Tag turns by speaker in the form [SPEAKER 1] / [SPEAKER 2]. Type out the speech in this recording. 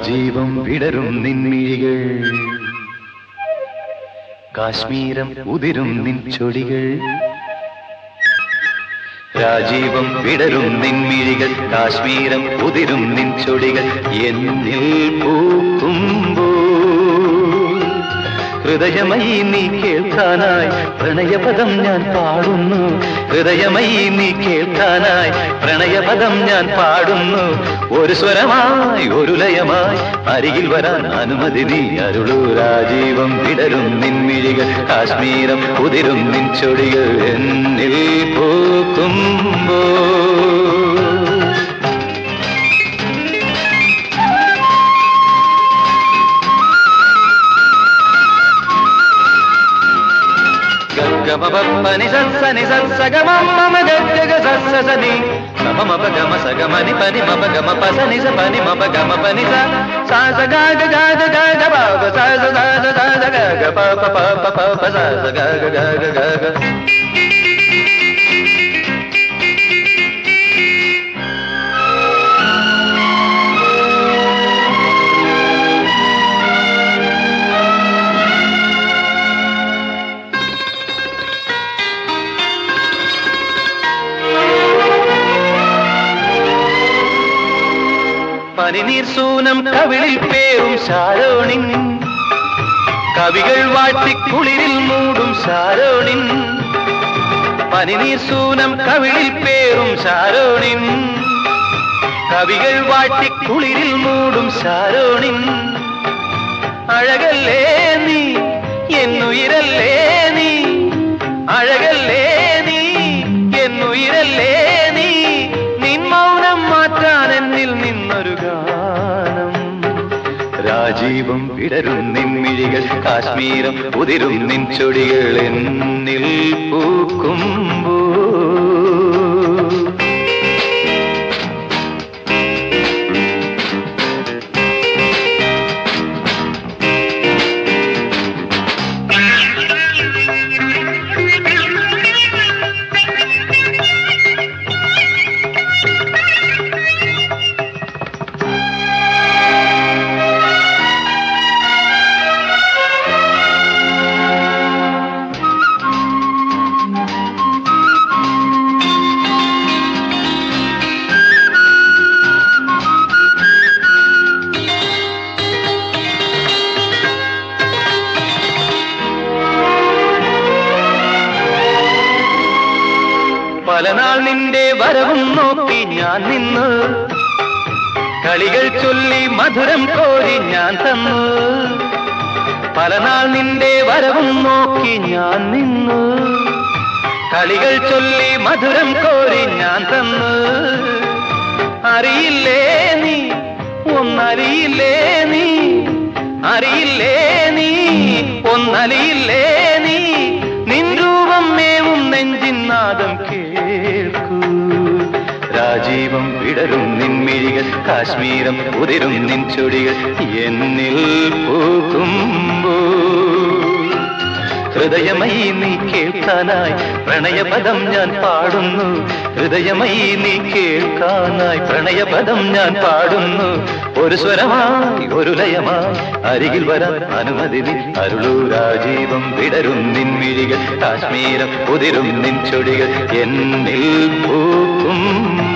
[SPEAKER 1] രാജീവം വിടരും നിൻമിഴികൾ, കാശ്മീരം ഉതിരും നിൻ ചൊടികൾ. രാജീവം വിടരും നിൻമിഴികൾ, കാശ്മീരം ഉതിരും നിൻ ചൊടികൾ. എന്നിൽ പൂക്കുമ്പോൾ ഹൃദയമയി നീ കേൾക്കാനായി പ്രണയപദം ഞാൻ പാടുന്നു. ഹൃദയമയി നീ കേൾക്കാനായി പ്രണയപദം ഞാൻ പാടുന്നു. ഒരു സ്വരമായി ഒരു ലയമായി അരികിൽ വരാൻ അനുമതി നീ അരുളൂ. രാജീവം വിടരും നിൻമിഴികൾ, കാശ്മീരം ഉതിരും നിൻ ചൊടികൾ. എന്നിൽ പൂക്കുമ്പോൾ గమపని సని సగమ గగ సని సమమ గమ సగమని పని మప గమ పసని స పని మప గమ పని సా స గ గ గ గ బ సా స స స స గ గ ప ప ప ప ప ప స స గ గ గ గ గ. പനിനീർ സൂനം കവിളിൽ പേരും ശാരോണിൻ, കവികൾ വാഴ്ത്തിക്കുളിരിൽ മൂടും ശാരോണിൻ. പനിനീർ സൂനം കവിളിൽ പേരും ശാരോണിൻ, കവികൾ വാഴ്ത്തിക്കുളിരിൽ മൂടും ശാരോണിൻ. അഴകല്ലേ നീ എന്നുയിരല്ലേ നീ, അഴകല്ലേ നീ എന്നുയിരല്ലേ നീ. നിൻ മൗനം മാറ്റാൻ എന്നിൽ നിന്നൊരു ഗാനം. രാജീവം വിടരും നിൻമിഴികൾ, കാശ്മീരം ഉതിരും നിൻ ചൊടികൾ. എന്നിൽ പൂക്കുമ്പോൾ പലനാൾ നിന്റെ വരവും നോക്കി ഞാൻ നിന്നു, കളികൾ ചൊല്ലി മധുരം കോരി ഞാൻ തന്നു. പലനാൾ നിന്റെ വരവും നോക്കി ഞാൻ നിന്നു, കളികൾ ചൊല്ലി മധുരം കോരി ഞാൻ തന്നു. അറിയില്ലേ നീ ഒന്നറിയില്ലേ നീ, അറിയില്ലേ നീ ഒന്നറിയില്ലേ നീ. നിൻ രൂപം മേവും നെഞ്ചിൻ നാദം കേൾക്കൂ. രാജീവം വിടരും നിൻമിഴികൾ, കാശ്മീരം ഉതിരും നിൻ ചൊടികൾ. എന്നിൽ പൂക്കുമ്പോൾ ഹൃദയമയി നീ കേൾക്കാനായി പ്രണയപദം ഞാൻ പാടുന്നു. ഹൃദയമയി നീ കേൾക്കാനായി പ്രണയപദം ഞാൻ പാടുന്നു. ഒരു സ്വരമായി ഒരു ലയമായി അരികിൽ വരാൻ അനുമതി നീ അരുളൂ. രാജീവം വിടരും നിൻമിഴികൾ, കാശ്മീരം ഉതിരും നിൻ ചൊടികൾ. എന്നിൽ പൂക്കും